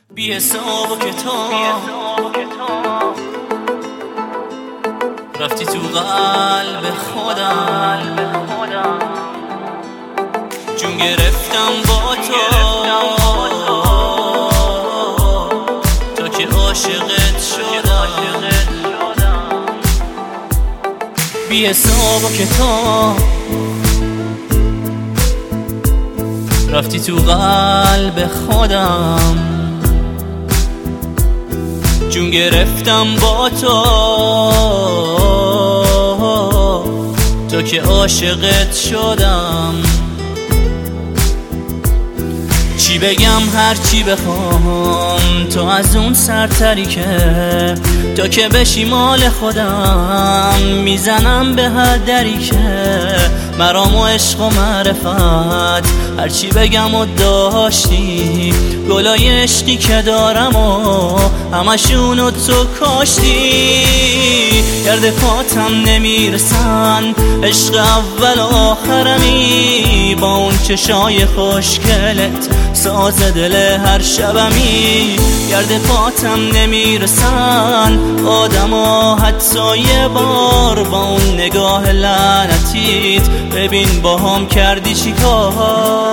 بی حساب و کتاب رفتی تو قلب خودم، جون گرفتم با تو که عاشقت شدم. بی حساب و کتاب رفتی تو قلب خودم، جون گرفتم با تو که عاشقت شدم. چی بگم هر چی بخوام تو از اون سرتری که که بشی مال خودم، میزنم به هر دری که مرام و عشق و معرفت. هر چی بگم و داشتی گلای عشقی که دارم و همشونو تو کاشتی. گرد پاتم نمیرسن، عشق اول و آخرمی، با اون چشای خوشگلت ساز دل هر شبمی. گرد پاتم نمیرسن آدم و حتی یه بار، با اون نگاه لعنتیت ببین با هم کردی چی کار.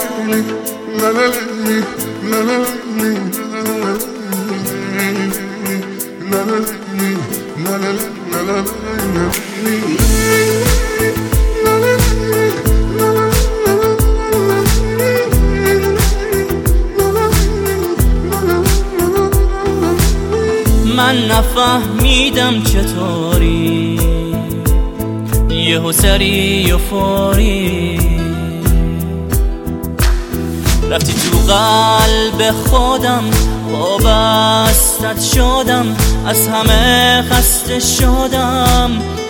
من نفهمیدم چطوری یهو سری و فوری رفتی تو قلب خودم، وابستت شدم، از همه خسته شدم.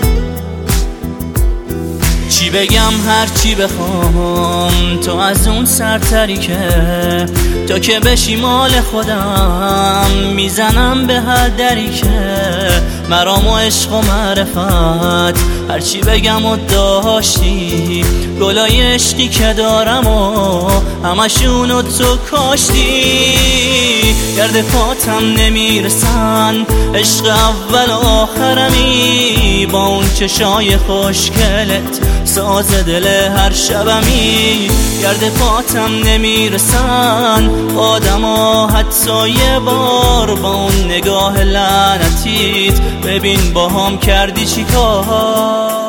چی بگم هر چی بخوام تو از اون سرتری که که بشی مال خودم، میزنم به هر دری که مرام و عشق و معرفت. هر چی بگم و داشتی گلای عشقی که دارم و همشونو تو کاشتی. گرد پاتم نمیرسن، عشق اول و آخرمی، با اون چشای خوشگلت ساز دل هر شبمی. گرد پاتم نمیرسن آدم و حتی یه بار، با اون نگاه لعنتیت ببین با هم کردی چی کار.